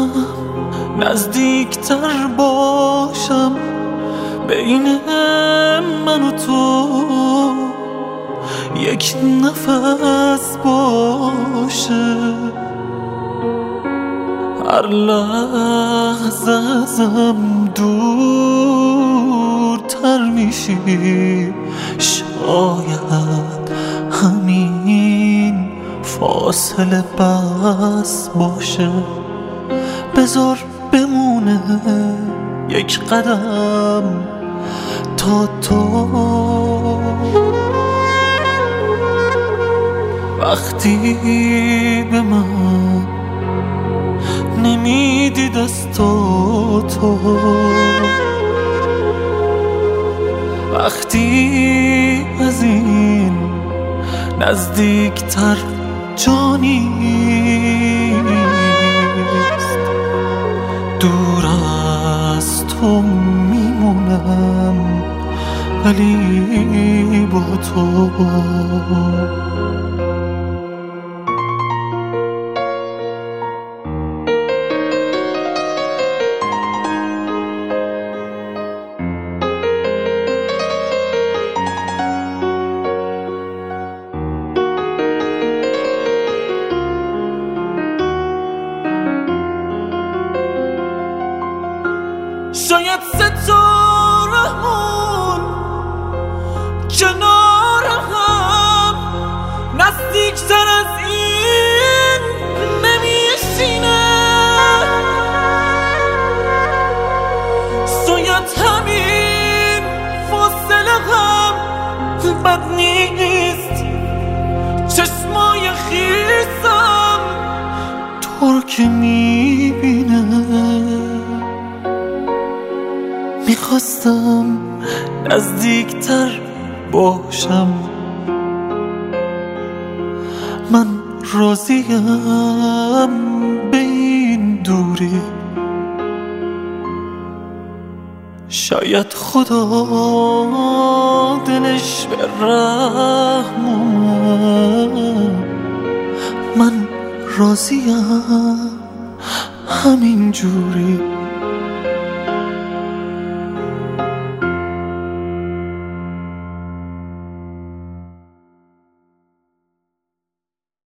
نزدیکتر باشم بین من و تو، یک نفس باشه. هر لحظه ازم دورتر میشی، شاید همین فاصله بس باشه. بذار بمونه یک قدم تا تو وقتی به من نمیدی دستاتو، وقتی از این نزدیکتر جانیست، دور از تو میمونم ولی با تو. شاید ستاره‌مون کنار هم نزدیکتر از این نمیشینه، شاید همین فاصله هم بد نیست. چشمای خیسم تو رو که میبینه، میخواستم نزدیکتر باشم. من راضیم به این دوری، شاید خدا دلش به رحم اومد. من راضیم همین جوری.